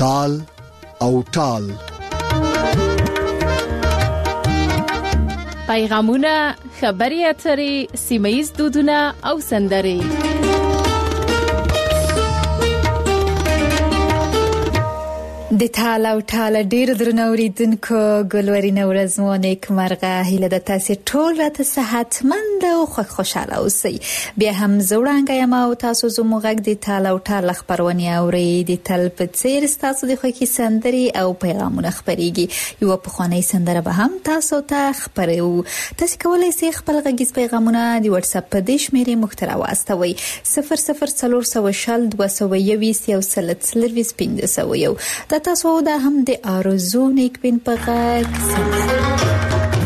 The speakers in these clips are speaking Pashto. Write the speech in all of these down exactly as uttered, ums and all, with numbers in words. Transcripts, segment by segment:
تال او ټال. پیغامونه، خبري اترې، سیمه‌ییز دودونه او سندرې. د تال او ټال ډیر درنو اوریدونکو ګلورینه ورځ مو نیکمرغه. هیله د تاسو ټول راته صحتمند او خوښ خوشاله اوسئ. بیا هم زوړانګه یم او تاسو زموږ غږ د تال او ټال خبرونه اورئ. د تل په څیر تاسو د خوښي سندرې او پیغامونه خبريږي. یو په خواني سندره به هم تاسو ته خبرو. تاسو کولای شئ خپل غږیز پیغامونه د واتس اپ په دیش مېري محتوا واستوي صفر صفر څلور سوه شل دوه سوه یویشت یو سل څلوېښت پنځه سوه یو. تاسو دا هم د آرزو نیکبین په غږ.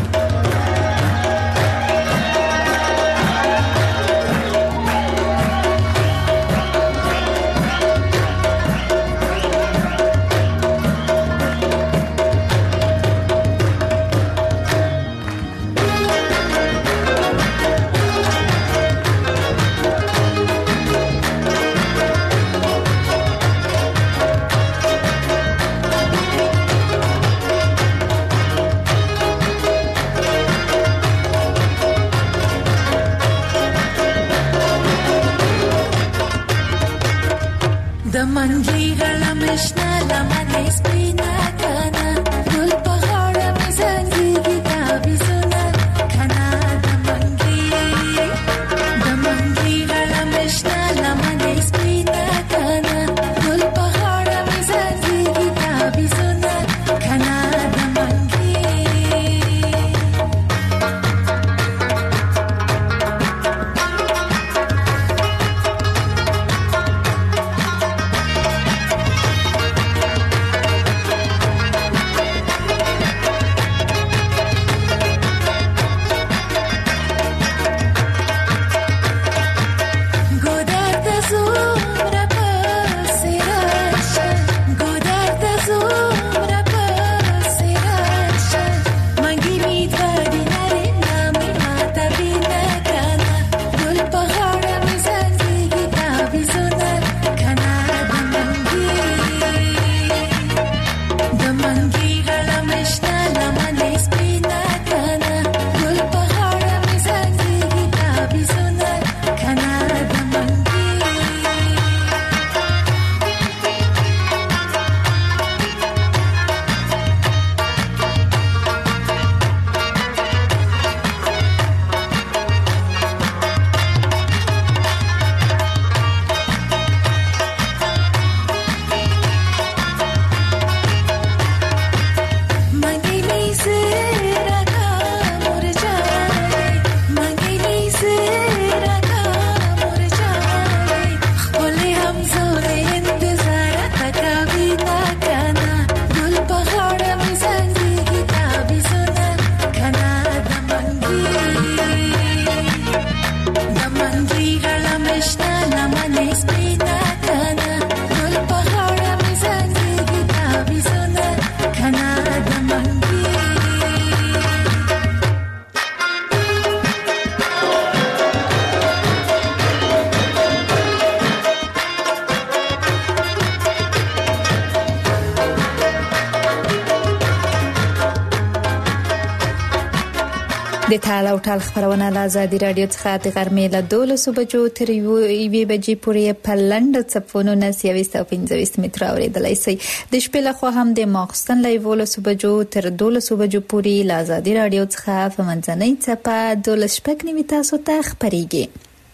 د تال او ټال خبرونه له آزادي رادیو څخه د غرمې له دولسو بجو تر یوې بجې پورې په لنډ څپونو نه یوویشت او پنځویشت متره اورېدلای شئ. د شپې له خوا هم د ماخستن له یولسو بجو تر دولسو بجو پورې له آزادي رادیو څخه په منځنۍ څپه دولس شپږ نیمې تاسو ته خبريږي.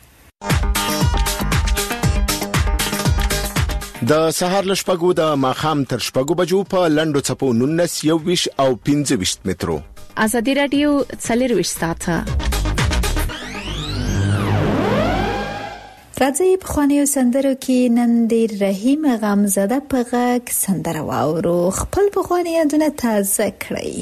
د سهار لشپګو د ماخام تر شپګو بجو په لنډو څپو نونس یوویشت او پنځویشت مترو. آزادي رادیو څلورویشت ساعته. راځي په خوانیو سندرو کې نن د رحیم غمزده په غږ سندره واورو. خپل په خواني یادونه تازه کړئ.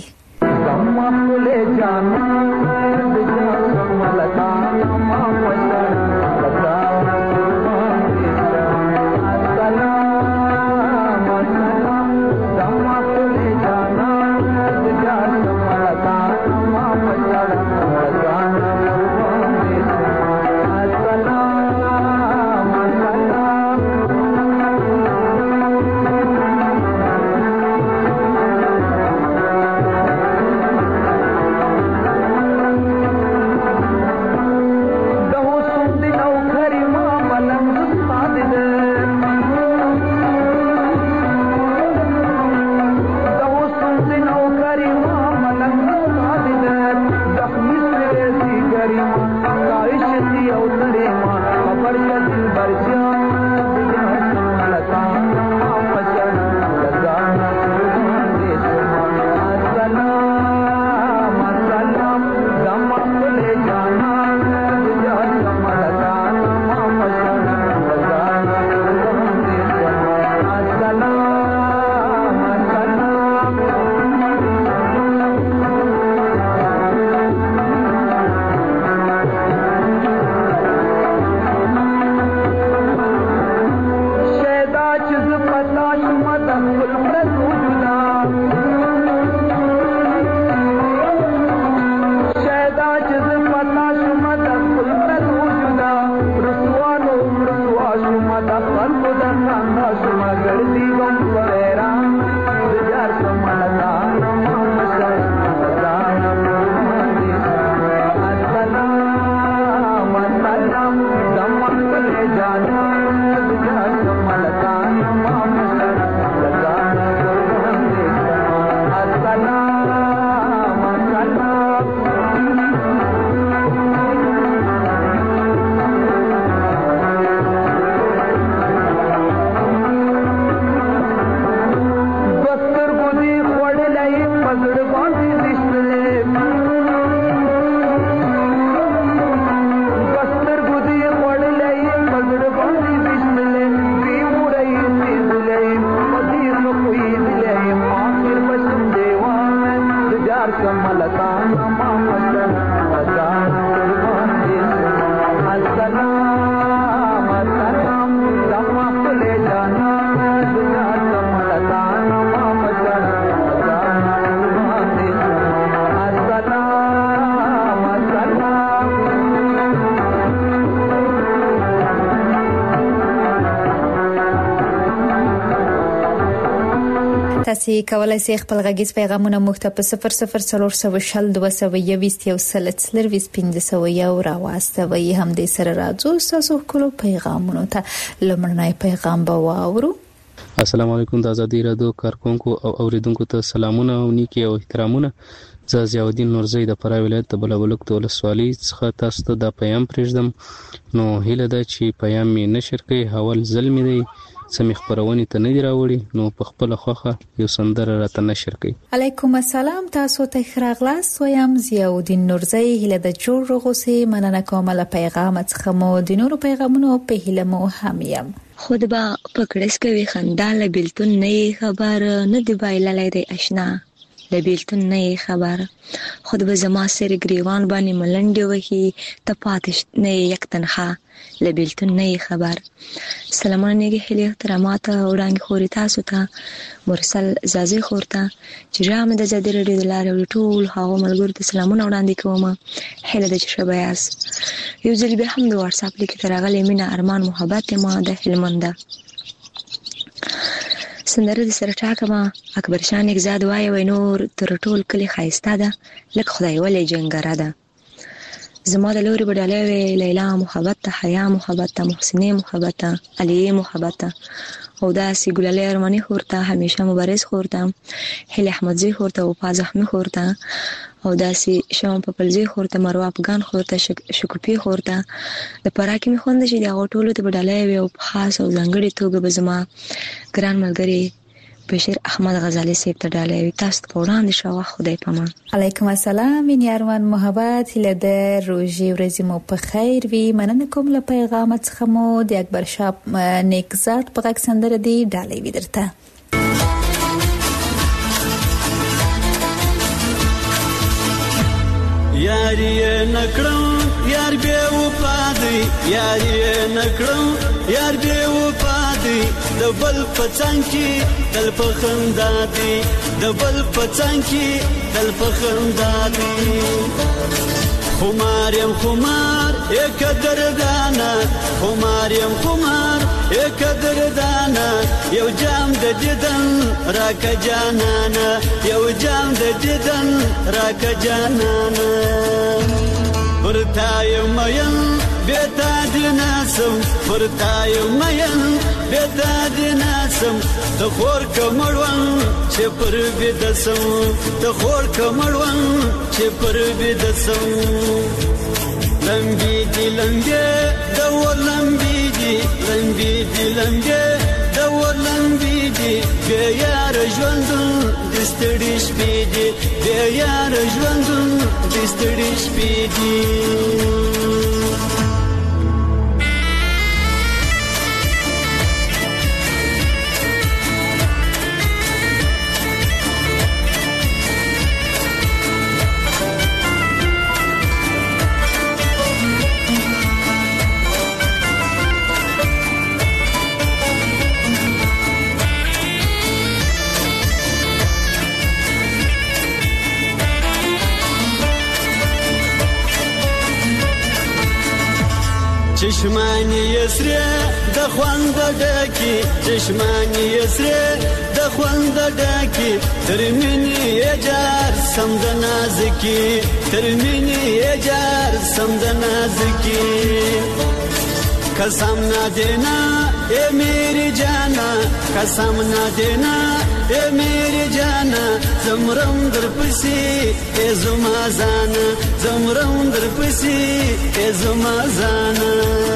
تاسو کولای شئ خپل غږیز پیغامونه موږ ته په صفر صفر څلور سوه شل دوه سوه یوویشت یو سل څلرویشت پنځه سوه یو راواستوي. هم دې سره راځو تاسو خپل پیغامونه ته. لمړنی پیغام به واورو. السلام علیکم د آزادی رادیو کارکونکو او اوریدونکو ته سلامونه او نیکی او احترامونه. زه ضیاءالدین نورزی د فراه ولایت د بلابلوک د ولسوالۍ څخه تاسو ته دا پیغام پرېږدم. نو هیله ده چې پیغام مې نشر کړئ. حوال ظلم دی سمې خبرونې ته نه دی راوړي، نو په خپل خوخه یو سندره راته نشر کړئ. علیکم السلام، تاسو ته ښه راغلاست. وایم ضیاءالدین نورزی هیله د جوړ رغوسي مننه کوم له پیغام څخه. مو د نورو پیغامونو په هیله مو هم یم. خود با پکړس کوي خندا له بیلتون نه خبر نه دی بایللای دی آشنا له بیلتون نه خبر. خود به زما سر گریوان باندې ملنډي وهي ته پاتش نه یک تنها له بیلتون نه خبر. سلامونه نیګه هلي احترامات وړاندې خوري تاسو ته مرسل زازي خورته چې رام د زدي رډي د لارې ټول هغه ملګرو ته سلامونه وړاندې کوم. هله د شبياس یو ځل به هم د واتس اپ لیک ترغلې مینا ارمان محبت ما د هلمنده سندره د سره ټاکما اکبر شان اگزاد وای وای نور تر ټول کلی خایسته ده لکه خدای ولې جنګره ده. زما د لوري بداله وی لیلا محبت ته، حیا محبت ته، محسنه محبت ته، علی محبت ته، او دا سی ګلالي ارمانی خورته، همیشه مبارز خورته، هلی احمدزی خورته، او پازخمی خورته، او دا سی شوم پپلزی خورته، مروه افغان خورته، شک... شکوپی خورته. د پراکی می خوند چې دا ټولو ته بداله وی او خاص او ځنګړي توګه به زما ګران ملګری بشیر احمد غزالی سیب ته ډالې وي. تاسو په وړاندې شو خدای پامان. علیکم السلام مینی ارمان محبت هله د روزي ورځې مو په خیر وي. مننه کوم له پیغام څخه. مو د اکبر شاه نیکزاد په غږ سندره دی ډالې وي درته. یاری نکړم یار به وپادي، یاری نکړم یار به وپادي، د بل پڅنګ کې تل په خندا دي، د بل پڅنګ کې تل په خندا دي. خمار یم خمار یک دردانا، خمار یم خمار یک دردانا، یو جام د دیدن راکا جانانا، یو جام د دیدن راکا جانانا. پرتای مین بیتا دیناسم، پرتای مین بیتا دیناسم، تخور کمروان چه پر بیدسم، تخور کمروان چه پر بیدسم. لمبی دی لمبی دو لمبی دی، لمبی دی لمبی دو لمبی دی، بیار ژوندون دستړي شپې دی، بیار ژوندون دستړي شپې دی. چشمانی یسره د خوند ډکی، چشمانی یسره د خوند ډکی، ترمنی اجار سم د نازکی، ترمنی اجار سم د نازکی. قسم نہ دینا اے میری جانا، قسم نہ دینا اے میری جانا، زمرم در پسی اے زما زانا، زمرم در پسی اے زما زانا.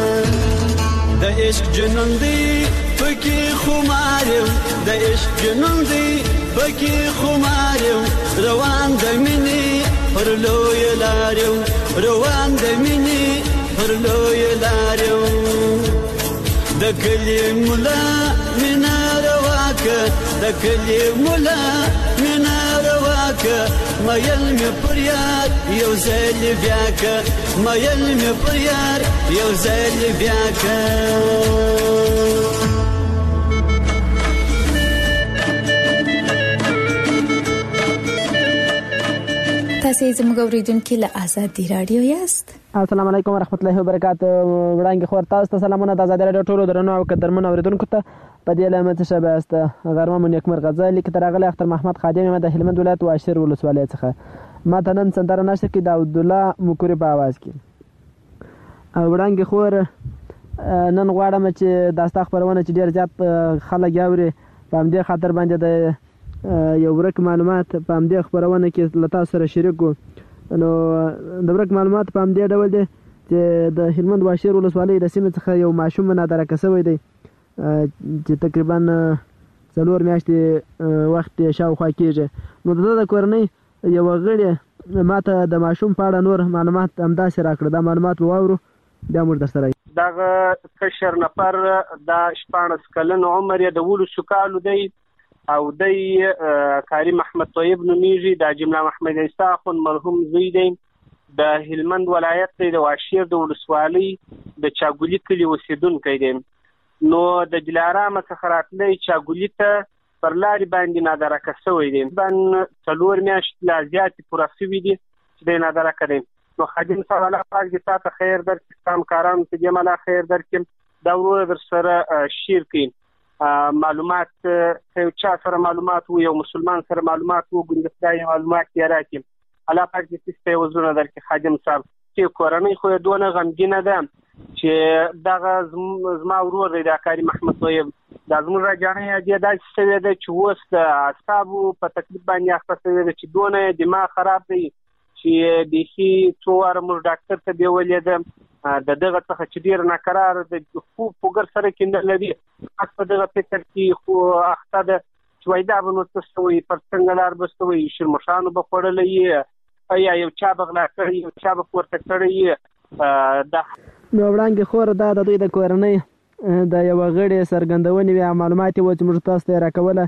د عشق جنون دی پکی خمارم، د عشق جنون دی پکی خمارم، روان د منی پر لوی لارم، روان د منی پر لوی لارم. د کلی مولا مینا رواکه، د کلی مولا مینا رواکه، مایل می پر یار یو ځل بیا که، مایل می پر یار یو ځل بیا که. تاسو زموږ اوریدونکو له آزادي رادیو یاست. السلام علیکم ورحمت الله وبرکاته. وړاندې خور تاسو ته سلامونه د آزادي رادیو ټولو درنو او قدرمن اوریدونکو ته په دې لمته شبه است غرمه مو نیکمر غزل کې ترغله اختر محمد خادم د هلمند ولایت واشر ولسوالۍ څخه ما ته نن سندره نشه کې د عبد الله مکوري په आवाज کې. وړاندې خور نن غواړم چې داستا خبرونه چې ډیر زیات خلک یاوري په همدې خاطر باندې د یو ورک معلومات په همدې خبرونه کې لتا سره شریک وو. نو د ورک معلومات په همدې ډول دي چې د هلمند واشر ولسوالۍ د سیمې څخه یو ماشوم نادرکه شوی دی چې تقریبا څلور میاشتې وخت شاوخوا کېږي. نو د د کورنۍ یو غړي ماته د ماشوم په اړه نور معلومات همداسې راکړه. دا معلومات واورو بیا موږ در سره. دغه کشر نفر د شپاړس کلن عمر یې د ولسو کالو دی او دی کاری محمد طیب نومیږي. د جمله محمد عیسی اخون مرحوم زوی دی. د هلمند ولایت د واشیر د ولسوالۍ د چاګولي کلي اوسیدونکی دی. نو د دلارام څخه راتلی چاګولي ته پر لارې باندې نادرکه شوی دی. بن څلور میاشتې لا زیاتې پوره شوي دي چې دی نادرکه دی. نو خادم صاحب الله پاک دې تا ته خیر درکړي، ستا کارانو ته دې ملا خیر درکړي. دا وروره در سره شیر کړي معلومات که یو چا سره معلومات وو، یو مسلمان سره معلومات وو، ګوندې خدای معلومات یې راکړي. الله پاک دې ستا یې وزرونه درکړي خادم صاحب. چې کورنۍ خو یې دونه غمګینه ده چې دغه زما ورور دی دا کاري محمد طیب، دا زموږ راجانۍ یې داسې شوې ده چې اوس د اعصابو په تکلیف باندې اخته شوې ده چې دونه یې دماغ خراب دی چې بیخي څو واره موږ ډاکټر ته بیولې ده. د دغه څخه چې ډېر ناقرار د خوب فکر سره کې نه لري، خاص په دغه فکر کې خو اخته ده چې وایي دا به نو څه شوی، پر څنګه لار به شوی، شرمښانو به خوړلی یا یو چا به غلا کړی، یو چا به پورته کړی. دا نو وړاندې خور دا د دوی د کورنۍ د یوه غړي څرګندونې وي او معلومات یې وو چې موږ تاسو ته یې راکوله.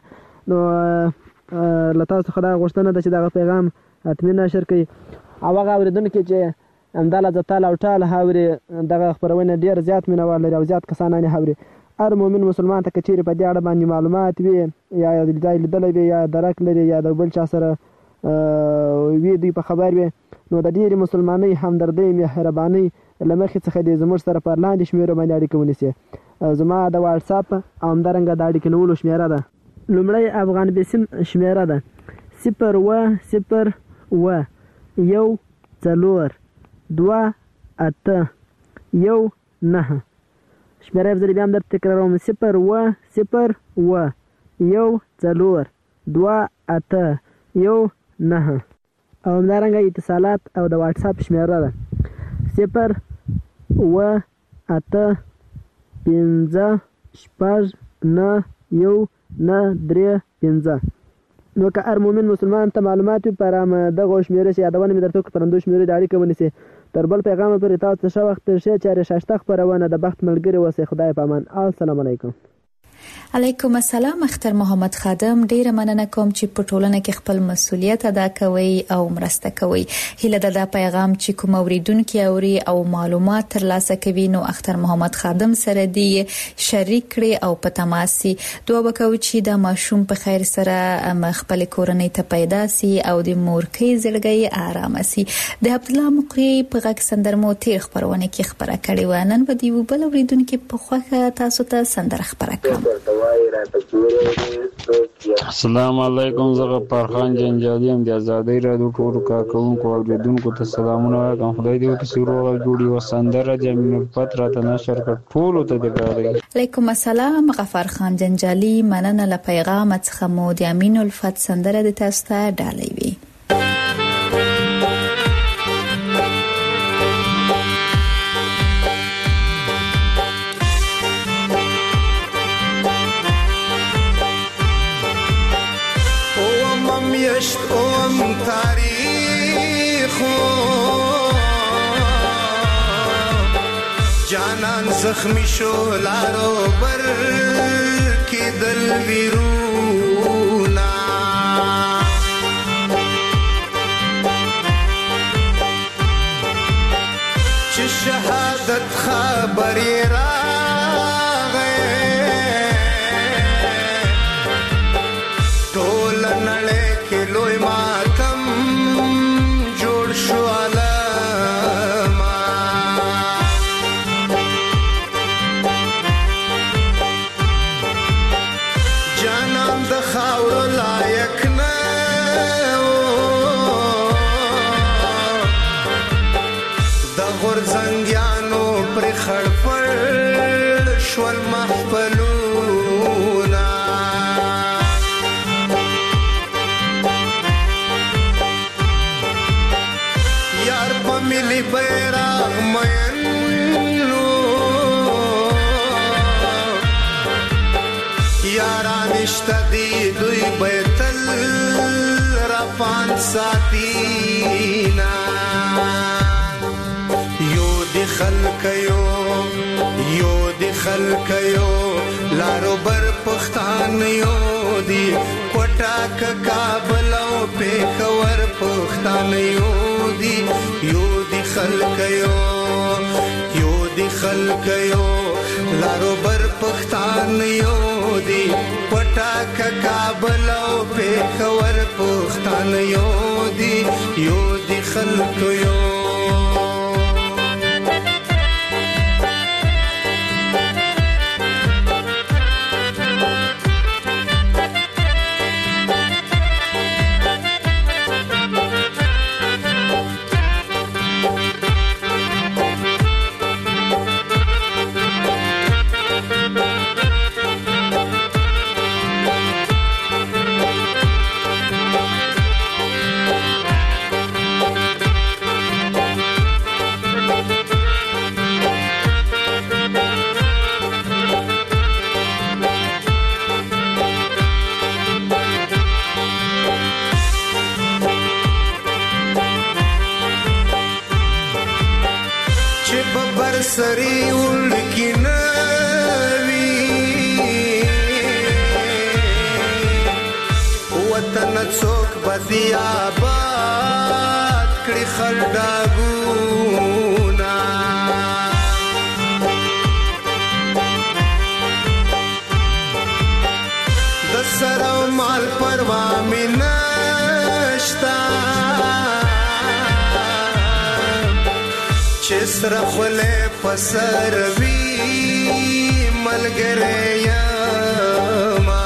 نو له تاسو څخه دا غوښتنه ده چې دغه پیغام حتمي نشر کړئ او هغه اورېدونکي چې همدا لحظه تال او ټال هاوري دغه خپرونه ډېر زیات مینوال لري او زیات کسان یې هاوري. هر مؤمن مسلمان ته که چیرې په دې اړه باندې معلومات وي یا ځای لیدلی وي یا درک لري یا د بل چا سره وي دوی په خبر وي، نو د ډېرې مسلمانۍ همدردۍ مهربانۍ له مخې څخه دې زموږ سره پر لاندې شمېرو باندې اړیکه ونیسي. زما د واټساپ او همدارنګه د اړیکې نیولو شمېره ده. لومړی افغان بسیم شمېره ده صفر اوه صفر اوه یو څلور دوه اته یو نهه. شمېره یې زه بیا هم درته تکراروم صفر اوه صفر اوه یو څلور دوه اته یو نهه. او همدارنګه اتصالات او د واټساپ شمېره ده صفر اوه اته پنځه شپږ نه یو نه درې پنځه. نو که هر مؤمن مسلمان ته معلومات وي پر دغه شمېرې چې یادونه مې درته وکړه پر همدو شمېرې د اړیکه ونیسي. تر بل پیغامه پورې تاسو ته ښه وخت ښې چارې ښایسته خپرونه د بخت ملګري اوسئ. خدای په امان. السلام علیکم. علیکم السلام. اختر محمد خادم، ډیره مننه کوم چې په ټولنه کې خپل مسؤلیت ادا کوي او مرسته کوي. هیله ده دا پیغام چې کوم اوریدونکو اوري او معلومات ترلاسه کوي نو اختر محمد خادم سره دی شریک کړي او په تماسي دوه وکوي چې دا ماشوم په خیر سره خپل کورنۍ ته پیدا سي او د مورکۍ زړګي آرام سي. د عبد الله مقری په غږ سندرمو تیر خبرونه کې خبره کړې و. نن به دی بل اوریدونکو په خوخه تاسو ته سندره خبره کړم. السلام علیکم. زه غفارخان جنجالي یم. د آزادۍ رادیو ټولو کارکوونکو او اوریدونکو ته سلامونه وایم. خدای دې وکړي چې روغ جوړ یو سندره د امین الفت راته نشر کړ. ټولو ته دې راغلی. علیکم السلام غفارخان جنجالي. مننه له پیغام څخه مو د امین الفت سندره د تاسو ته ډالۍ وي. اوم تاریخو جانان زخمی شو لارو بر کی دل ویرونا چه شهادت خبری را لوی ماتم جو محفلونا یار په ملي بیرغ مینو یاران اشته دي دوی بیتل رفان ساتینا یو دی خلق یو یو دی خلق یو لارو بر پختان یو دی کوټاک کابل او پیښور پختان یو دی یو دی خلق یو یو دی خلق یو لارو بر پختان یو دی کوټاک کابل او پیښور پختان یو دی یو دی خلق یو سری ولکی نوی وطن څوک بدی آباد کړي خړډاګونا د سره مال پروا مې نشتا چسر خله پسر وی ملګری یما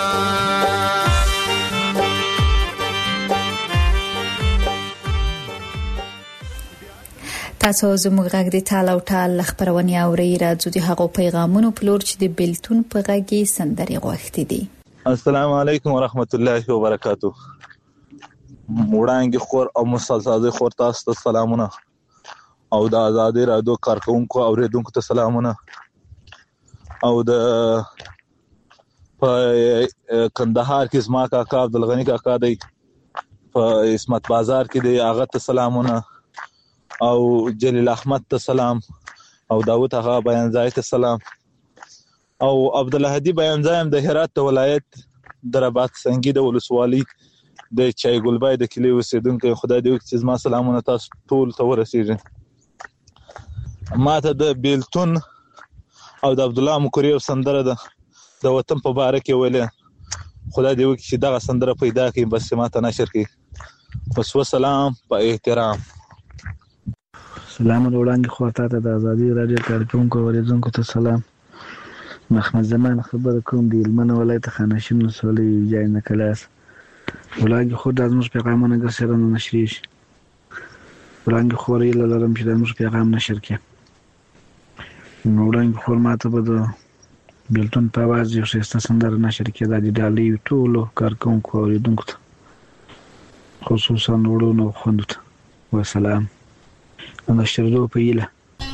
تاسو زموږ غږ د ټال او ټال خبرونه اوري راځو د هغو پیغامونو په لور چې د بلتون په غږی سندري غوښتي دي. السلام علیکم ورحمت الله وبرکاتہ. وړاندې خور او مسلسل خور تاسو ته سلامونه او د آزادۍ رادیو کارکونکو اوریدونکو ته سلامونه او د په کندهار کې زما کاکا عبدالغنی کاکا دی په اسمت بازار کې دی هغه ته سلامونه او جلیل احمد ته سلام او داوود هغه بیانځای ته سلام او عبدالهادي بیانځای د هرات ولایت دربات سنگي د ولسوالۍ د چای ګلبای د کلی اوسیدونکو خدای دې وکړي چې زما سلامونه تاسو ټول ته ورسیږي. ماته د بیلتون او د عبد الله مکری سندره ده د وطن په باره کې ویله خدای دې وکړي چې دغه سندره پیدا کړي بس ماته نشر کړي. بس وسلام په احترام. سلام وړاندې خو ته د آزادۍ رادیو کارکونکو اوریدونکو ته سلام. محمد زمان خبر کوم دی لمنه ولایت خانشین نسولې جای نه کلاس وړاندې خو د موږ پیغامونه ګرځره نه نشریش وړاندې خو ریل لرم چې د موږ پیغام نشر کړي وړاندې خو ماته به د بلتون په आवाज یو څه سندره نشر کړي د ډالۍ ټولو کارکونکو اوریدونکو ته خصوصا وړونو خوندو ته وسلام. نشر دو په یله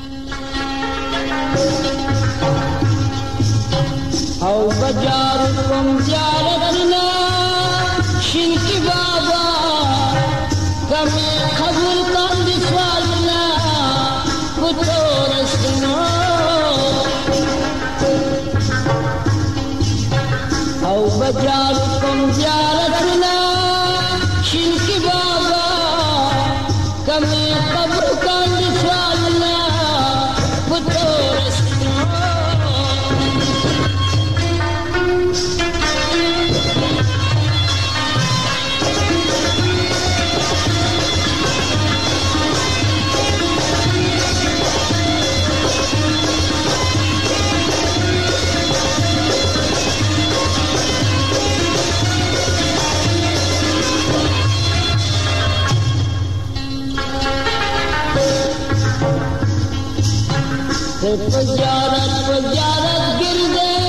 او بجار کوم زیارتنا شینکی بابا کمی قبول کندی سوالنا کتو رسنا او بجار کوم زیارتنا شینکی بابا کمی قبول کندی سوالنا کتو رسنا پجارت پجارت گردے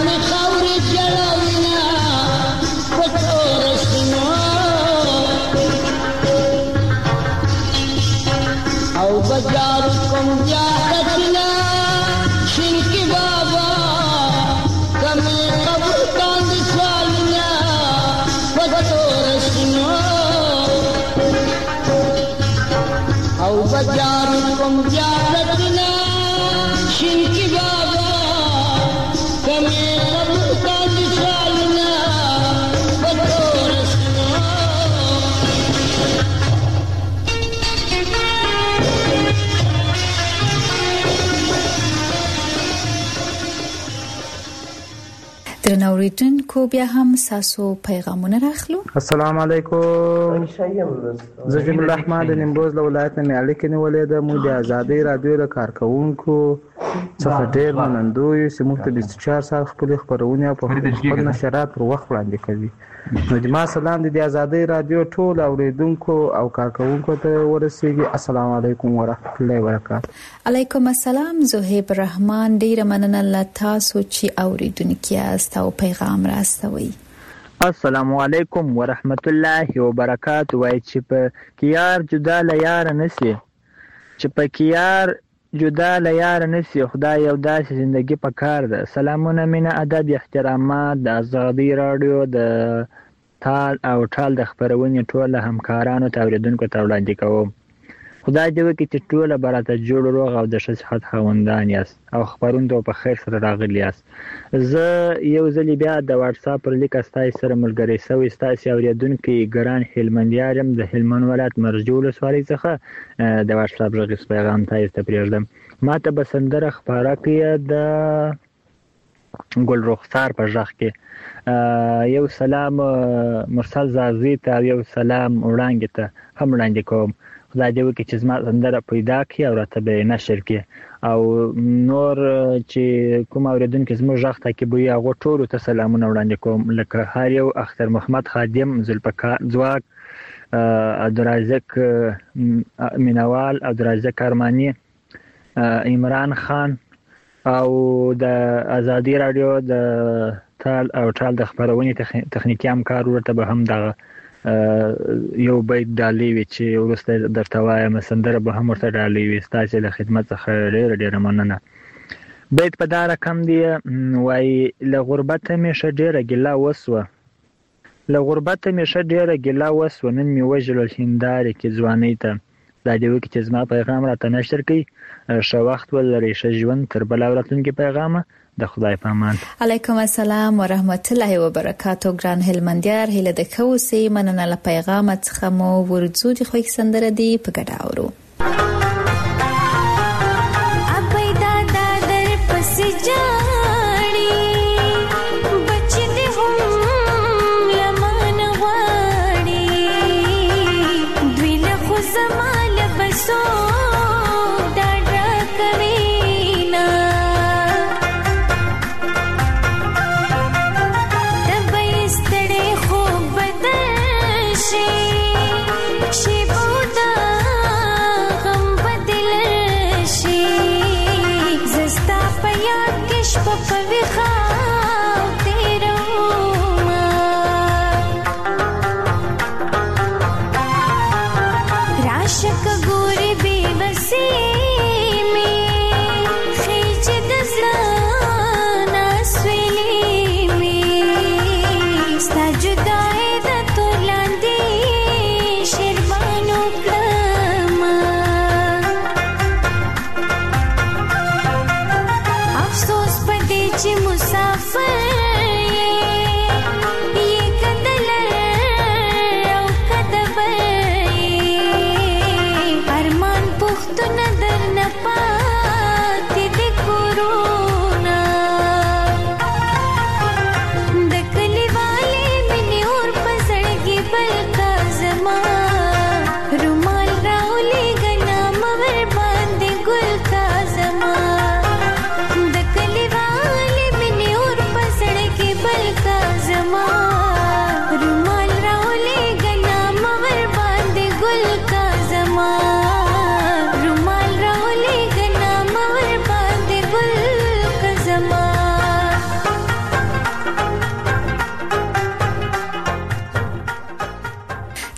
می خاورې جوړوینه پټو رسمو او بجار کوم جاکتنا شینکی بابا کمه قبر کاند سوالنا پټو رسمو او بجار کوم جاکتنا شینکی بابا کمه قبر کاند سوالنا پټو رسمو درنو اوریدونکو بیا هم ساسو پیغامونه راخلو. السلام علیکم. زه جمیل الرحمن د نیمروز له ولایت نه اړیکې نیولې ده. موږ د ازادۍ رادیو د کارکونکو څخه ډېر منندوی چې موږ ته بیست و چهار ساعت خپلې خپرونې او خپل نشرات پر وخت وړاندې کوي. نو د ما سلام د ازادۍ رادیو ټول اوریدونکو او کارکونکو ته ورسیږي. السلام علیکم ورحمت الله وبرکاته. علیکم السلام. زهیب الرحمن ډیره مننه له تاسو چې اوریدونکو یاست او پیغام راستوي. السلام علیکم ورحمت الله وبرکاته. وای چې په کیار جدا له یار نسی چې په کیار جدا له یار نسی خدای یو داسې زندگی په کار ده. سلامونه مینه ادب احترامات د ازادۍ رادیو د تال او ټال د خبرونې ټول همکارانو ته اوریدونکو ته وړاندې کوم. خدای دې وکړي چې ټول براته جوړ روغ او د ښه صحت خاوندان یاست او خبرونو په خیر سره راغلي یاست. زه یو ځل بیا د واتس اپ پر لیک استای سره ملګری سوی ستاسو اوریدونکو ګران هلمندیار يم د هلمند ولایت مرجول سوالي څخه د واتس اپ غږیز پیغام تاسو ته پریږدم. ما ته بسندره خبره کوي د ګل رخسار په ځخ کې یو سلام مرسل زازی ته یو سلام وړاندې ته هم وړاندې کوم. خدای دې وکړي چې زما سندره پیدا کړي او راته به نشر کړي او نور چې کوم اوریدونکو زموږ غږ ته کې به هغه ټول ته سلامونه وړاندې کوم لکه هر یو اختر محمد خادم ذوالفقار ځواک عبدالرزاق مینوال عبدالرزاق ارمانی عمران خان او د ازادي رادیو د تال او ټال د خبرونې تخنیکی همکار ورته به هم دغه یو بیت ډالې وي چې ورسته درته وایم سندره به هم ورته ډالې وي. ستاسو له خدمت څخه ډېره ډېره مننه. بیت په دا رقم دی وایي له غربته مې ښه ډېره ګیله وسوه له غربته مې ښه ډېره ګیله وسوه نن مې وژلل هندارې کې ځوانۍ ته. دا دې وکړي چې زما پیغام راته نشر کړي. ښه وخت ولرئ ښه ژوند تر بل راتلونکي پیغامه د خدای په امان. علیکم السلام ورحمت الله وبرکاته. ګران هلمندیار هله د کوسي مننه له پیغام څخه مو ورځو د خوښ سندره دی په ګډه اورو. ابي دادا در پس جاړي بچ دې هم لمن غواړي دوی له خو زمال بسو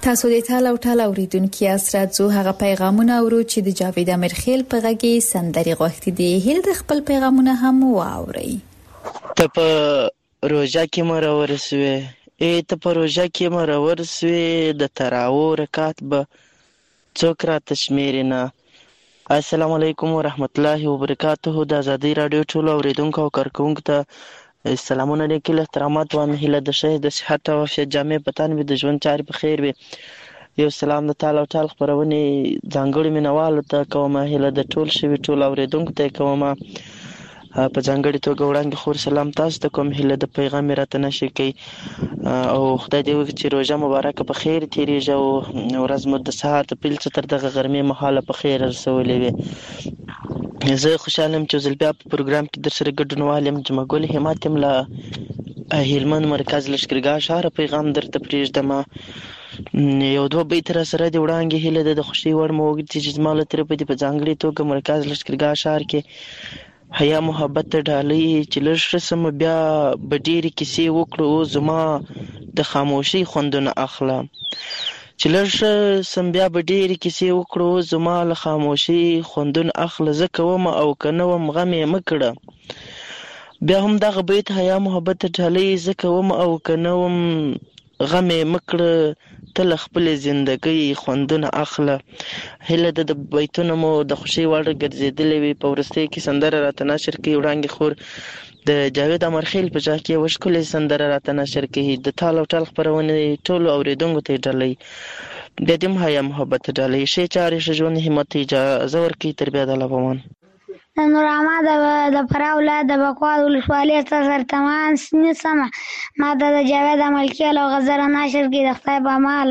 تاسو د ټال او ټال اوریدونکو اسره زو هغه پیغامونه اورو چې د جاوید امرخیل په غږی سندري غوښتي دي. هیل د خپل پیغامونه هم واوري. ته په روزه کې مر ورسوي ای ته په روزه کې مر ورسوي د تراو رکعات به څوک را تشمیرنا. السلام علیکم ورحمت الله وبرکاته. د ازادي رادیو ټول اوریدونکو او کارکونکو ته سلامونه لیکل احترامات وایم. هیله د شه د صحت او عافیت جامع پتان وي د ژوند چارې په خیر وي. یو سلام د تعالی او تعالی خبرونه ځانګړي مینوالو ته کوم. هیله د ټول شوی ټول اوریدونکو ته کوم. په ځانګړي توګه وړاندې خور سلام تاسو ته کوم. هیله د پیغام راته نشي کوي او خدای دې وکړي چې روزه مبارکه په خیر تیریږي او ورځ مو د سهار تر پیل تر دغه غرمې مهاله په خیر رسولې وي. زه خوشاله یم چې زه بیا په پروګرام کې در سره ګډونوال یم. جمعه ګل همت یم له هلمند مرکز لښکرګاه ښاره. پیغام درته پرېږدم. یو دوه بیت را سره د وړاندې هیله ده د خوښۍ وړ مو وګرځي چې زما له طرفه دې په ځانګړې توګه مرکز لښکرګاه ښار کې حیا محبت ډالۍ چې لږ ښه سم بیا به ډېرې کیسې وکړو او زما د خاموشۍ خوندونه اخله. چې لږ ښه سم بیا به ډېرې کیسې وکړو زما له خاموشۍ خوندونه اخله. زه کوم او که نه وم غم یې مه کړه. بیا هم دغه بیت حیا محبت ډالۍ زه کوم او که نه وم غم یې مه کړه ته له خپلې زندګۍ خوندونه اخله. هیله ده د بیتونه مو د خوښۍ وړ ګرځېدلې وي. په وروستۍ کې سندره راته نشر کوي وړاندې خور د جاوید امرخیل په ځای کې یوه ښکلې سندره راته نشر کوي. د ټال او ټال خپرونې ټولو اورېدونکو ته یې ډالۍ بیا دې هم حیا محبت ډالۍ ښې چارې ښه ژوند همت اجازه ورکوي. تر بیا د الله په امان. د نور احمد د فراه ولایت د بکوال ولسوالۍ څخه سرتمان نیسمه. ما ته د جاوید امرخیل او غزره نشر کې د خدای په امان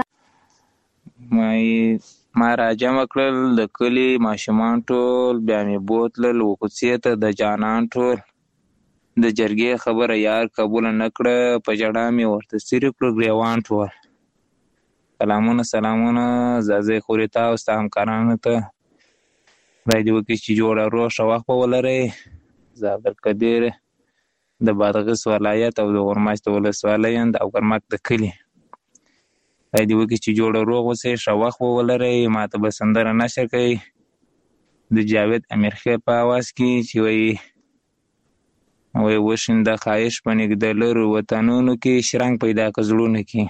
ما راجمع کړل د کلي ماشومان ټول. بیا مې بوتلل وکوڅې ته د جانان ټول. د جرګې خبره یار قبوله نه کړه په ژړا مې ورته څیرې کړل ګریوان ټول. سلامونه سلامونه زازې خورې تا او ستا همکارانو ته. خدای دې وکړي چې جوړه روغ ښه وخت به ولرئ. زه عبدالقدیر د بادغیس ولایت او د غورماچ د ولسوالۍ یم د اوګرمک د کلي. خدای دې وکړي چې جوړه روغ اوسئ ښه وخت به ولرئ. ما ته به سندره نشر کوي د جاوید امرخیل په اواز کې چې وایي وایي وشینده ښایست په نږدې لرو وطنونو کې شرنګ پیدا که زړونو کې.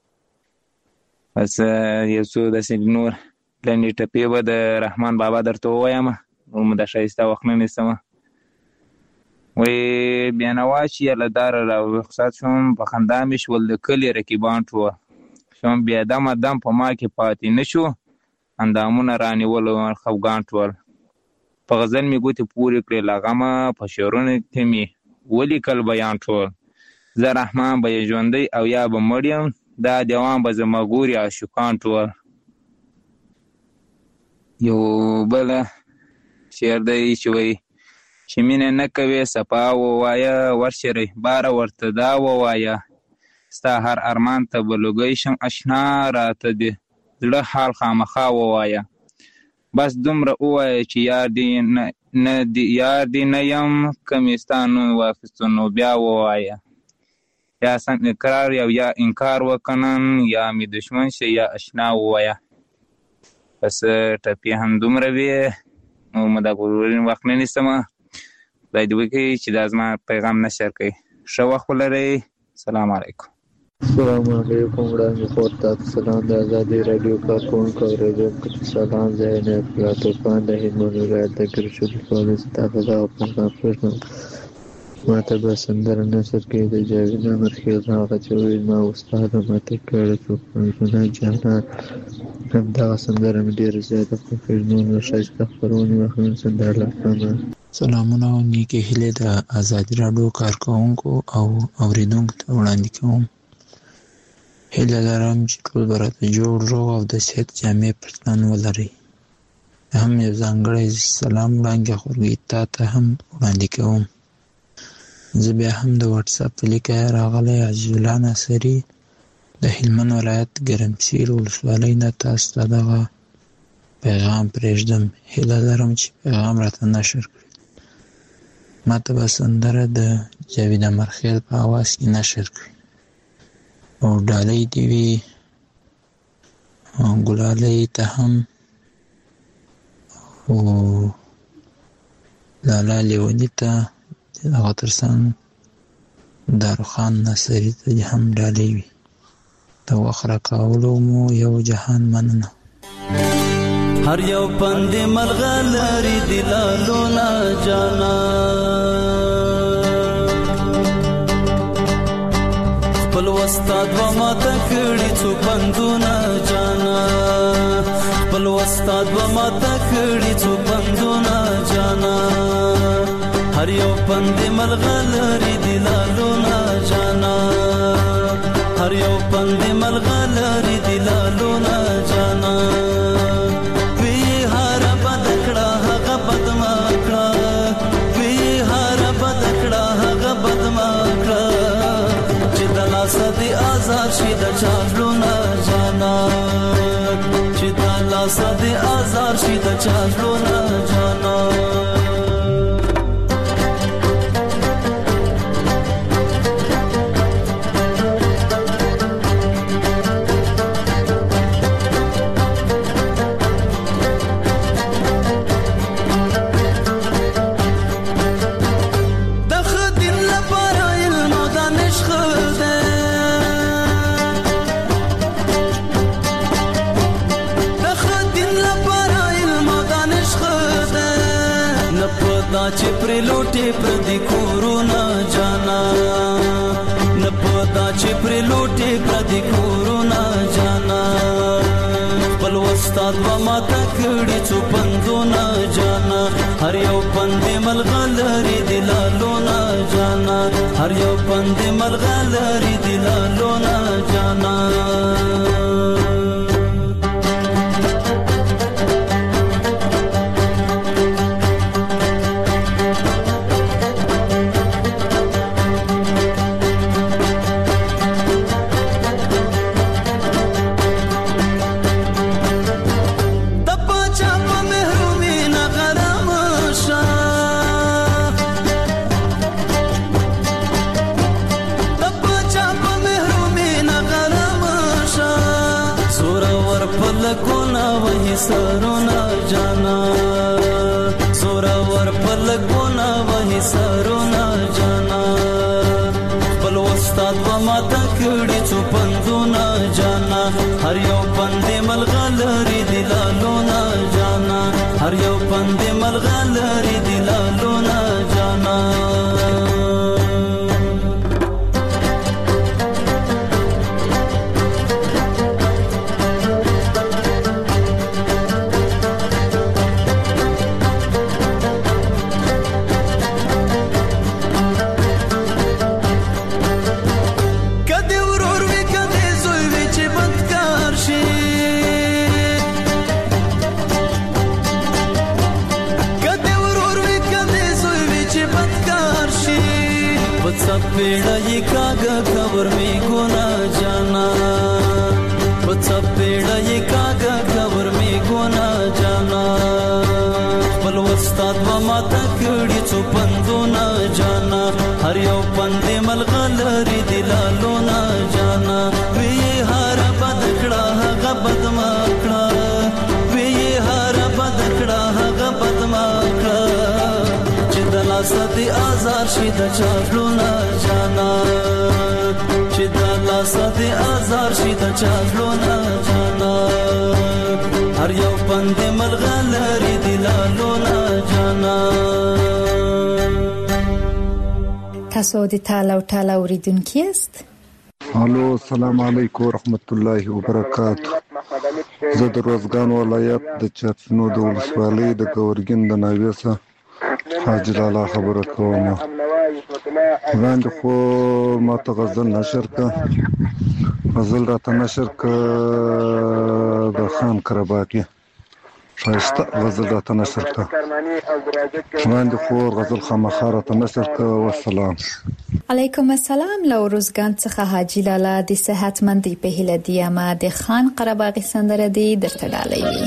بس یو څو داسې نور لنډې ټپې به د رحمان بابا درته ووایم. نور مو د ښایسته وخت نه نیسمه. وایي بېنوا چې له داره را رخصت شوم په خندا مې شول د کلي رقیبان ټول. شوم بیا دمه دم په ما کې پاتې نه شو اندامونه رانیول خفګان ټول. په غزل مې ګوتې پورې کړې له غمه په شعرونو کې مې ولیکل بیان ټول. زه رحمان به یې ژوندی او یا به مړ یم دا دیوان به زما ګوري عاشقان ټول. یو بله شعر دی چې وایي چې مینه نه کوې صفا ووایه ورشرئ باره ورته دا ووایه ستا هر ارمان ته به لوګی شم اشنا راته دې زړه حال خامخا ووایه. بس دومره ووایه چې یار دې نه یار دې نه یم که مې ستا نوم واخیستو نو بیا ووایه. یا سم اقرار یا یا انکار وکنن یا مې دشمن شي یا اشنا ووایه. بس ټپې هم دومره وې نو مو دا ګورورین وخت نه نیسمه. خدای دې وکړي چې دا زما پیغام نشر کوي. ښه وخت ولرئ. سلام علیکم. السلام علیکم وړاندې خور تاسو سلام د ازادي رادیو کارکونکو اورېدونکو ته سلام. زه عنایت الله طوفان د هلمند ولایت د ګرشو ولسوالۍ څخه تاسو ته پیغام پرېږدم. ما ته به سندره نثر کې د جاوید امرخیل هغه چې وایي زما استاده ماته کړه څوک منځونه جانان. همدغه سندره مې ډېره زیاته خوښېږي. نور ښایسته خپرونې واخلم سندره لپاره. سلامونه او نیکې هیلې د ازادي راډیو کارکوونکو او اورېدونکو ته وړاندې کوم. هیله لرم چې ټول به راته جوړ روغ او د صحت جامع په تن ولرئ. هم یو ځانګړی سلام وړاندې خورګۍ تا ته هم وړاندې کوم. زه بیا هم د وټساپ په لیکه راغلی عزیز الله ناصري د هلمند ولایت ګرمسیر ولسوالۍ نه تاسو ته دغه پیغام پرېږدم. هیله لرم چې پیغام راته نشر کړي. ما ته به سندره د جاوید امرخیل په اواز کې نشر کړي او ډالۍ دې وي ګلالۍ ته هم او لالا لیوني ته هغه ترڅنګ داروخان ناصري ته هم ډالۍ وي. د وخت راکولو مو یو جهان مننه. هر یو پند ملغلری دلالونه جانا خپل وستاد و ماته کړي څو پندونه جانا خپل وستاد و ماته کړي څو پندونه جانا هر یو پند ملغلری دلالونه جانا هر یو پند ملغلری دلالونه جانا سدي آزاد شي د چاړلونه جانا چې تعالی سدي آزاد شي د چاړلونه جانا چې پر لوټي پر دي کورونا جانا نه پتا چې پر لوټي پر دي کورونا جانا خپل وستاد و ماته کړي څو پندونه جانا هر یو پند ملغلری دلالونه جانا هر یو پند ملغلری دلالونه جانا سرونا جانا سورا ور پلګونا وਹੀ سرونا جانا بل وستاد و ماته کړي څو پندونه جانا هر یو پند ملغلری دلالونه جانا هر یو پند ملغلری دلالونه جانا पेड़ा ये कागा खबर में गोना जाना बच्चा पेड़ा ये कागा खबर में गोना जाना बलवस्ताद व माता कड़ी चो पंदोना जाना हर यो पंदे मलगलरी दिलालोना जाना वे ये हारा बदकड़ा हगा बदमाकड़ा वे ये हारा बदकड़ा हगा बदमाकड़ा सदी आजार शि द चालूना जाना चिदला सदी आजार शि द चालूना जाना हर यौ पंदे मलगलरी दिलालोना जाना تاسو د تعالی او تعالی اوریدونکي یاست. الو السلام علیکم ورحمت الله وبرکاتہ. زه د روزګان ولایت د چرچنو د ولسوالۍ د ګورګین د ناویسه حاجی لالا خبره کوم. وړاندې خو ماته غزل نشر کا غزل راته نشر کا د خان کرباقي شایسته غزل راته نشر کا وړاندې خو غزل خامخا راته نشر کا. والسلام علیکم السلام. له روزګان څخه حاجی لالا د صحتمندۍ په هیله دی ما د خان قرباقي سندره دی درته ډالۍ وي.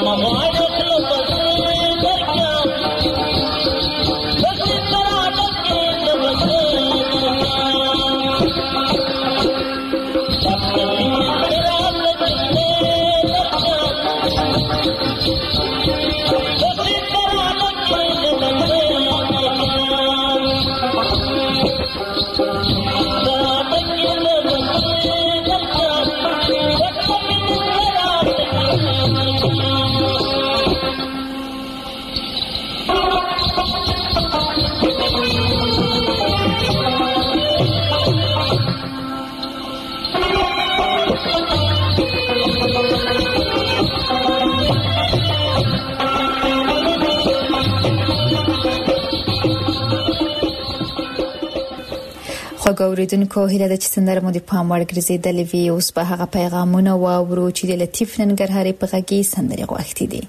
خوږ اورېدونکو هیله ده چې سندره مو د پام وړ ګرځېدلې وي. اوس به هغه پیغامونه واورو چې د لطیف ننګرهاري په غږ کې سندرې غوښتي دي.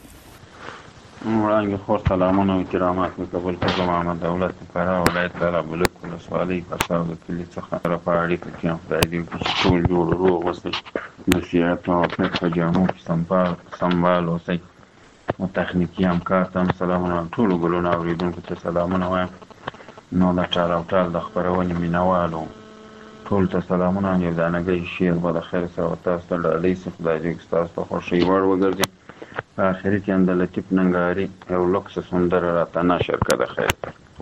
وړاندې خور سلامونه او احترامات مې قبول کړل. محمد دولت فراه ولایت بلک ولسوالۍ پرساو د کلي څخه په اړیکه کې یم. خدای دې وکړي چې ټول جوړ روغ اوسئ، د صحت او عافیت په جامو کې سنبال سنبال اوسئ. نو تخنیکي همکار ته هم سلامونه، ټولو ګلونو اورېدونکو ته سلامونه وایم. نو د ټال او ټال د خپرونې مینوالو ټول ته سلامونه. یو دانګی شعر به د خیر سره تاسو ته ډالۍ سي. خدای دې ستاسو ته خوښۍ وړ وګرځي. په آخري کې هم د لطیف ننګرهاري یو لوکس سندره راته نشر کړه د خیر.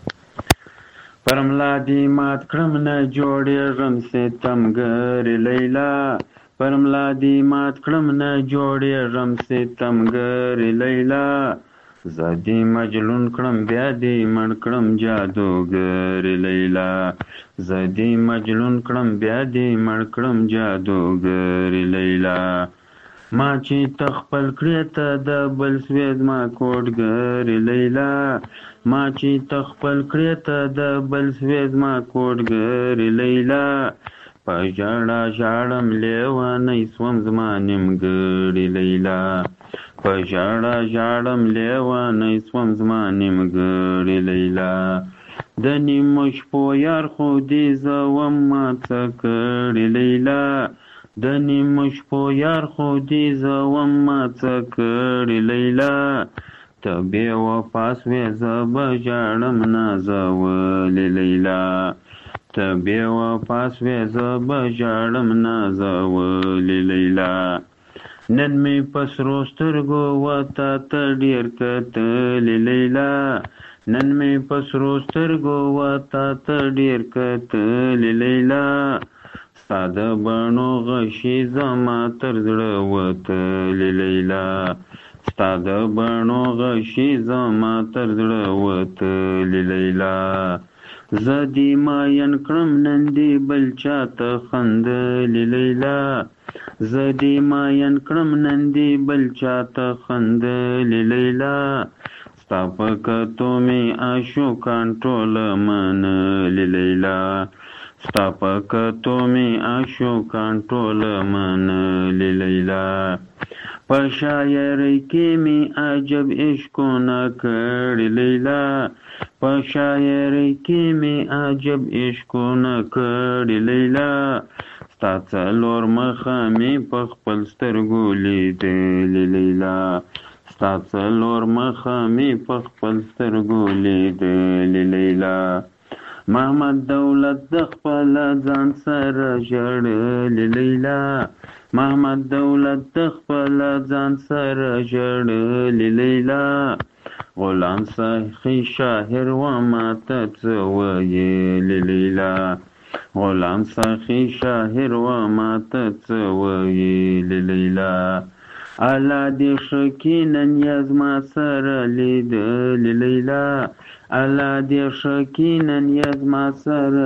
پر ملا دې مات کړم نه جوړېږم ستمګرې لیلا، پر ملا دې مات کړم نه جوړېږم ستمګرې لیلا، زه دې مجنون کړم بیا دې مړ کړم جادوګرې لیلا، زه دې مجنون کړم بیا دې مړ کړم جادوګرې لیلا. ما چې ته خپل کړې ته د بل سوې زما کوډګرې لیلا، ما چې ته خپل کړې ته د بل سوې زما کوډګرې لیلا، په ژړا ژاړم لیونی سوم زما نیمګړې لیلا، په ژړا ژاړم لیونی سوم زما نیمګړې لیلا. د نیمو شپو یار خو دې زه وم ما څه کړې لیلا، د نیمو شپو یار خو دې زه وم ما څه کړې لیلا، ته بې وفا سوې زه به ژاړم نازولې لیلا، ته بې وفا سوې زه به ژاړم نازولې لیلا. نن مې په سرو سترګو وتا ته ډېر کتلې لیلا، نن مې په سرو سترګو وتا ته ډېر کتلې لیلا، ستا د بڼو غشي زما تر زړه وتلې لیلا، ستا د بڼو غشي زما تر زړه وتلې لیلا. زه دې ماین کړم نن دې بل چاته خندلې لیلا، زه دې ماین کړم نن دې بل چاته خندلې لیلا، ستا په کتو مې عاشقان ټوله منلې لیلا، ستا په کتو مې عاشقان ټوله منلې لیلا. په شاعرۍ کې مې عجب عشقونه کړي لیلا، په شاعرۍ کې مې عجب عشقونه کړي لیلا، ستا څلور مخه مې په خپل سترګو لیدلې لیلا، ستا څلور مخه مې په خپل سترګو لیدلې لیلا. محمد دولت د خپل ځان سره ژړلې لیلا، محمد دولت د خپل ځان سره ژړلې لیلا، غلام سخي شاعر و ماته څه ویلې لیلا، غلام سخي شاعر و ماته څه ویلې لیلا. الله دې ښه کړي نن یې زما سره لیدلې لیلا، الله دې ښه کړي نن یې زما سره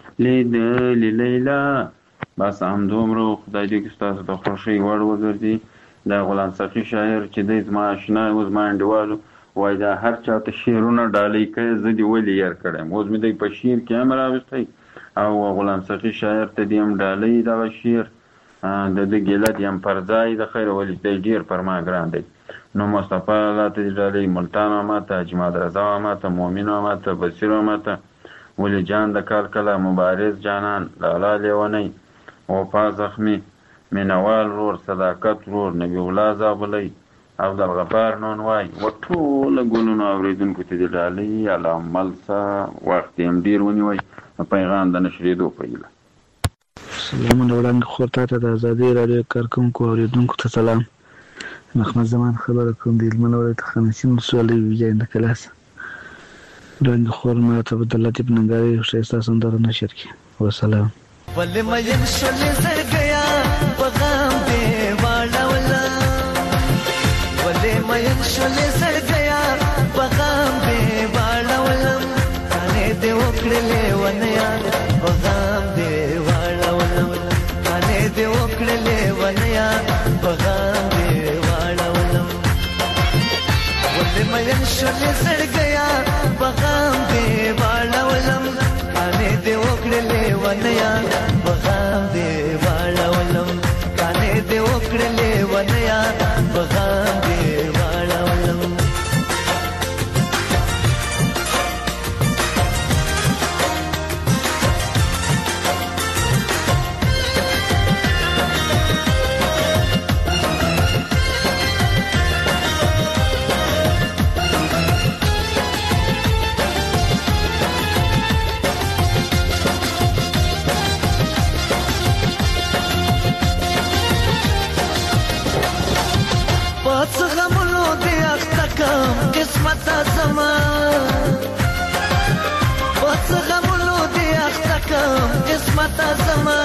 لیدلې لیلا. بس همدومره. خدای دې کړي ستاسو د خوښۍ وړ وګرځي. دا غلام سخي شاعر چې دی زما اشنا و، زما انډیوال وایي دا هر چاته شعرونه ډالۍ کوي، زه دې ولې یار کړی یم. اوس مې دی په شعر کې هم راوستی او غلام سخي شاعر ته دې هم ډالۍ دغه شعر د ده ګیله دې هم پر ځای د خیر ولې دی ډېر پر ما ګران دی. نو مصطفی الله ته دې ډالۍ، ملتان ماما ته، جماد رضا ماما ته، مؤمن ماما ته، بصیر ماما ته، ولی جان د کال کله، مبارز جانان، لالا لیونی، وفا زخمی، مینوال رور، صداقت رور، نبی الله زابلی، عبدالغفار نون وایي و ټوله ګلونو اورېدونکو ته د ډالۍ علی عمل څه وخت یې هم ډېر ونیوی پیغام د نشرېدو په هیله. سلامونه وړاندې خور ته د ازادۍ راډیو کارکوونکو او اورېدونکو ته سلام. محمد زمان خبره کوم د هلمند ولایت خانشین ولسوالۍ ویجاینده کلاس. وړاندې خور ما ته عبداللطیف ننګاري یو ښایسته سندره نشر کړي. وسلام. ولې مین شولې زړګیا په غم دې واړوله ولې مین شولې زړګیا په غم دې واړوله کانې دې وکړلې ونیا په غم دې واړوله کانې دې وکړلې ونیا په غم دې واړوله ولې مین شولې زړګیا په غم دې واړوله کانې دې وکړلې ونیا په غم دې واړولم کانې دې وکړلې ونیا په غم دې واړولم قسمت زما بس غمونو دی اختکم قسمت زما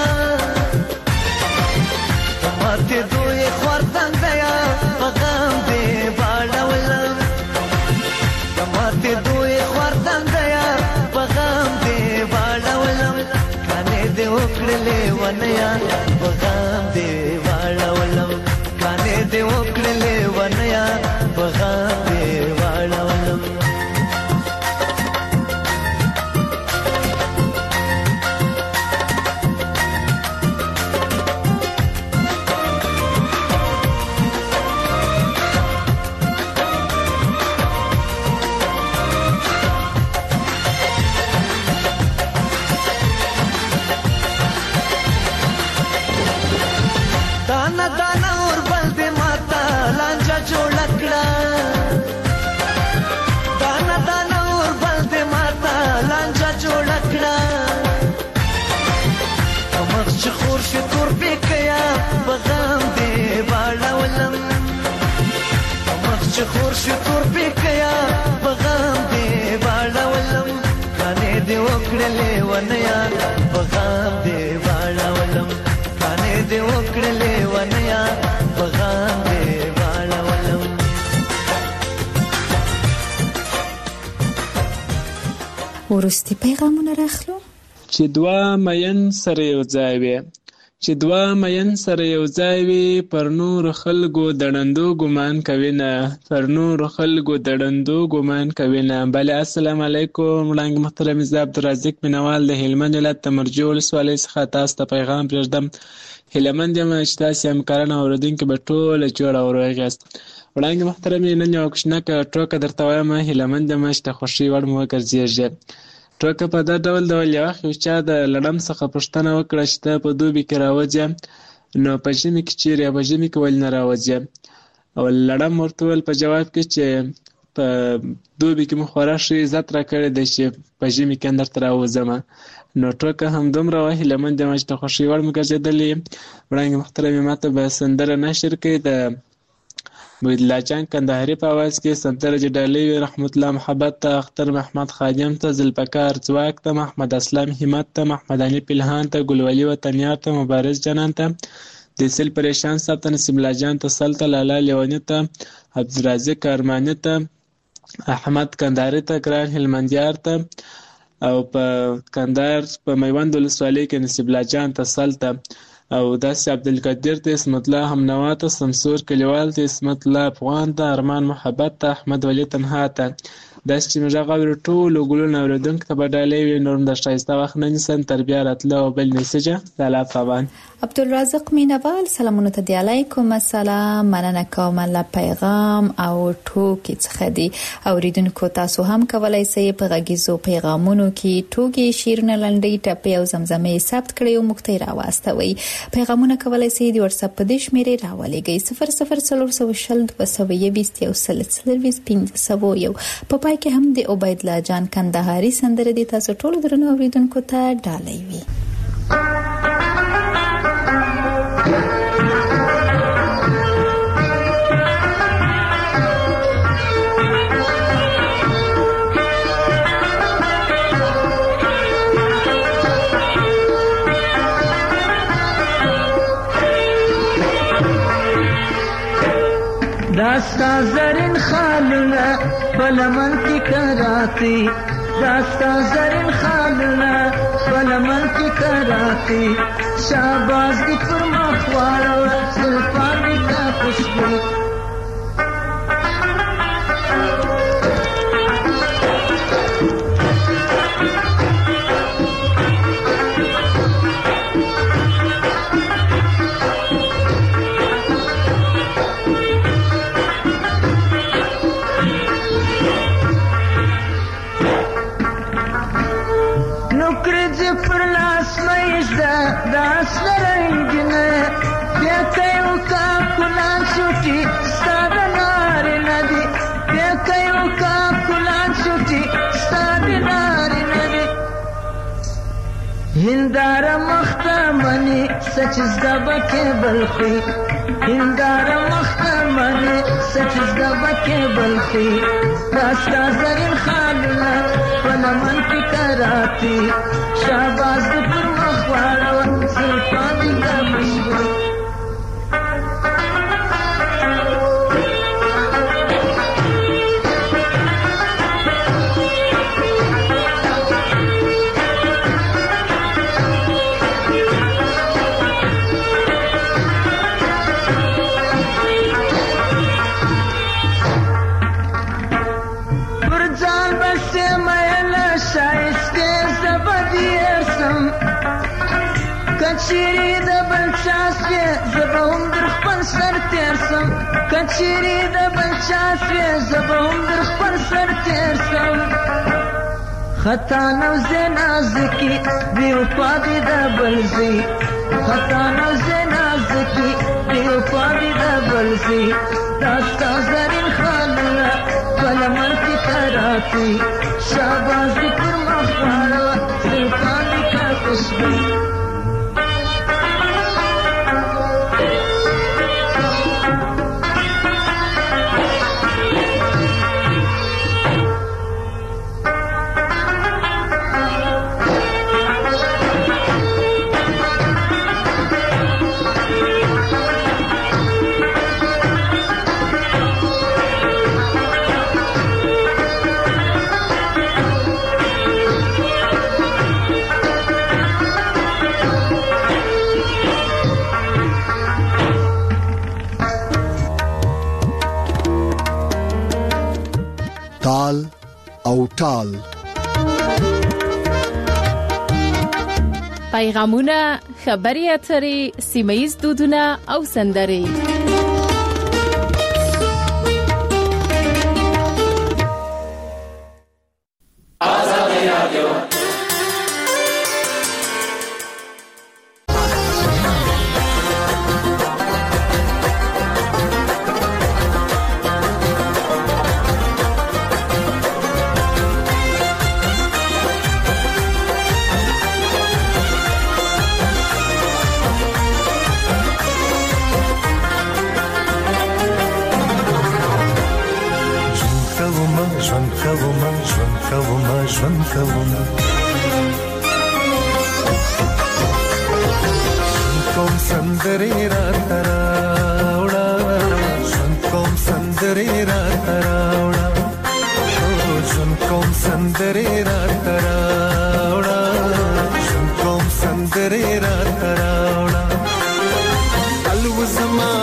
ماته دوی خوردن دیا غم دی باړولم ماته دوی خوردن دیا غم دی باړولم کانه دی وکړلې ونیا غم دی باړولم کانه دی وکړلې ونیا غم دی واړولم دانا دانا اور بل دې ماتا لانجا جوړ کړه دانا دانا اور بل دې ماتا لانجا جوړ کړه مخ چې خور شي تور بکیا بغم دې واړولم مخ چې خور شي تور بکیا بغم دې واړولم کانې دې وکړلې ونیا بغم دې واړولم کانې دې وکړلې ونیا بغم دې واړولم وروستي پیغامونه راخلو. چې دوه مین سره یو ځای وي چې دوه مین سره یو ځای وي پر نور خلکو د ړندو ګمان کوي نه پر نور خلکو د ړندو ګمان کوي نه. بله السلام علیکم. وړاندې محترم زه عبدالرزاق مینوال د هلمند ولایت د مرجو ولسوالۍ څخه تاسو ته پیغام پرېږدم. هیلهمند یم چې تاسې همکاران او اورېدونکي به ټوله جوړ او روغ یاست. وړاندې محترم نن یوه کوچنکه ټوکه درته وایم. هیلهمند یم چې د خوښۍ وړ مو وګرځېږي. ټوکه په دا ډول ډول یو وخت یو چا د لړم څخه پوښتنه وکړه چې ته په دوبي کې راوځې نو په ژمي کې چیرې په ژمي کې ولې نه راوځې او لړم ورته وویل په جواب کې چې په دوبي کې مو خورا ښه عزت راکړی دی چې په ژمي کې درته راوځم. نو ټوکه همدومره وه. هیلهمند یم چې د خوښۍ وړ مو ګرځېدلې. وړاندې محترم ما ته به سندره نشر کړي د محیدالله جان کندهاري په اواز کې سندره چې ډالۍ وي رحمت الله محبت ته، اختر محمد خادم ته، ذوالفقار ځواک ته، محمد اسلام همت ته، محمد علي پلهان ته، ګلولي وطنیار ته، مبارز جانان ته، دیسل پریشان صاحب ته، نسیم الله جان ته، سل ته، لالا لیوني ته، عبدالرازق ارماني ته، احمد کندهاري ته، ګران هلمندیار ته او په کندهار په میوند ولسوالۍ کې نصیب الله جان ته، سل ته او داسې عبدالقدیر ته، اسمت الله همنوا ته، سمسور کلیوال ته، اسمت الله افغان ته، ارمان محبت ته، احمد ولی تنها ته. داسې چې موږ غواړو ټولو ګلونو اورېدونکو ته به ډالۍ وي. نور هم د ښایسته وخت نه نیسم تر بیا راتله او بل میسجه د الله پابند. عبدالرازق مینوال سلامونه ته دی. علیکم السلام. مننه کوم له پیغام او ټوکې څخه دی. اوریدونکو تاسو هم کولای شئ په غږیزو پیغامونو کې ټوکې، شعرونه، لنډۍ، ټپې او زمزمې ثبت کړئ او موږ ته راواستوئ. پیغامونه کولای شئ د واتس اپ په دې شمیرې راولېږئ صفر صفر څلور سوه شل دوه سوه یویشت یو سل څلرویشت پنځه سوه یو. په پای کې هم د عبید الله جان کندهاري سندره دي تاسو ټول درنو اوریدونکو ته ډالۍ وي. داستا زرین خالونه بلمن کی کراتی، داستا زرین خالونه بلمن کی کراتی، شاباز دی پر مخوارو زلفان دی تا خوشبو. داس رنگینه بیکایو کا کلان شوٹی ستاد ناری ندی، بیکایو کا کلان شوٹی ستاد ناری ندی. هندار مختمنی سچز دبکه بلخی، هندار مختمنی سچز دبکه بلخی، داستا زرین خالونه بلمن کی کراتی، شاباز دی پر مخوارو زلفان دی تا خوشبو. کچیری د بلچاس وی زبهم در خپل سر تیر سم، کچیری د بلچاس وی زبهم در خپل سر تیر سم. خطا نو زنازکی بیو پادی د بلزی، خطا نو زنازکی بیو پادی د بلزی، داستا زرین خالونه بلمن کی کراتی، شاباز دی پر مخوارو زلفان دی کا خوشبو. تال او ټال پیغامونه، خبري اترې، سیمه‌ییز دودونه او سندرې.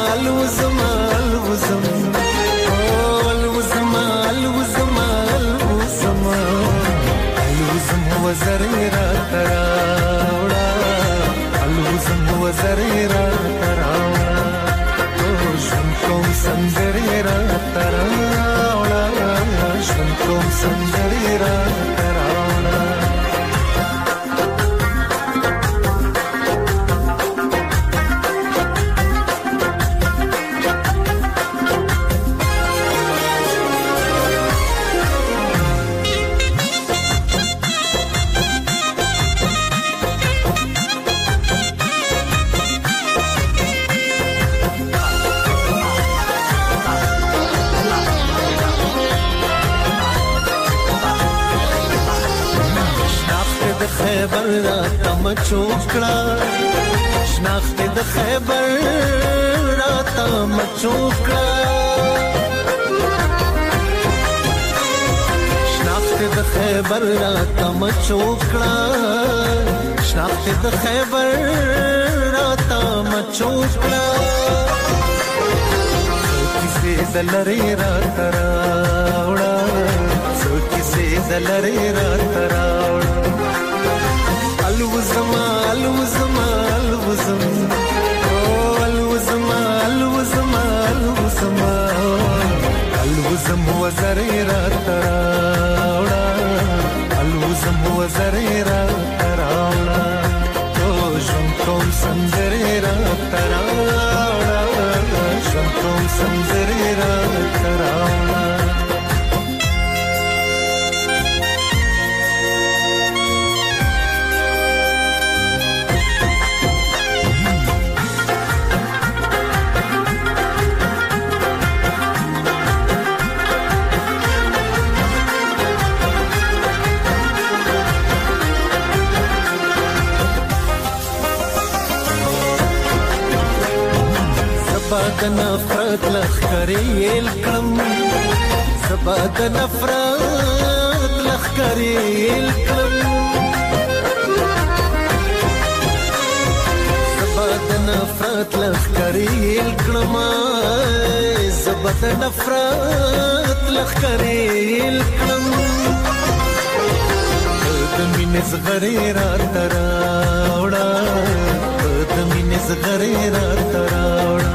الوزم الوزم الوزم سندرې راته راوړه خیبر راته مچوکړه شناخت د خیبر راته مچوکړه شناخت د خیبر راته مچوکړه شناخت د خیبر راته مچوکړه کیسې دلری راته راوړه څو کیسې دلری راته راوړه الوزما الوزما الوزم او الوزما الوزما الوزما الوزم وزرې راته راوړه الوزم وزرې راته راوړه او ژوند کوم سندرې راته راوړه ژوند کوم سندرې راته راوړه سبا د نفرت لخکرې یل کړم سبا د نفرت لخکرې یل کړم سبا د نفرت لخکرې یل کړم سبا د نفرت لخکرې یل کړم د مینې زغرې راته راوړه د مینې زغرې راته راوړه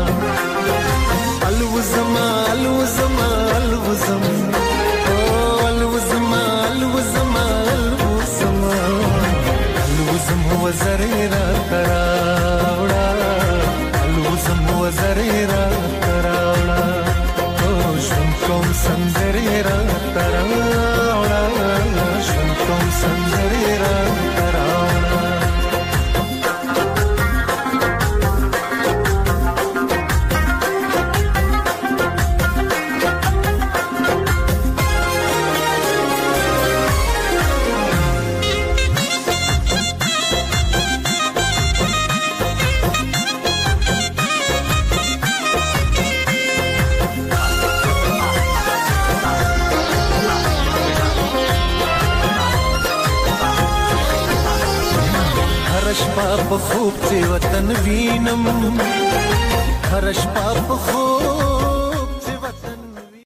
الوزما الوزما الوزم او الوزما الوزما الوزما الوزم وزرې راته راوړه الوزم وزرې راته راوړه او ژوند کوم سندرې راته راوړه ژوند کوم سندرې راته راوړه په خوب چې وطن وینم هر شپه په خوب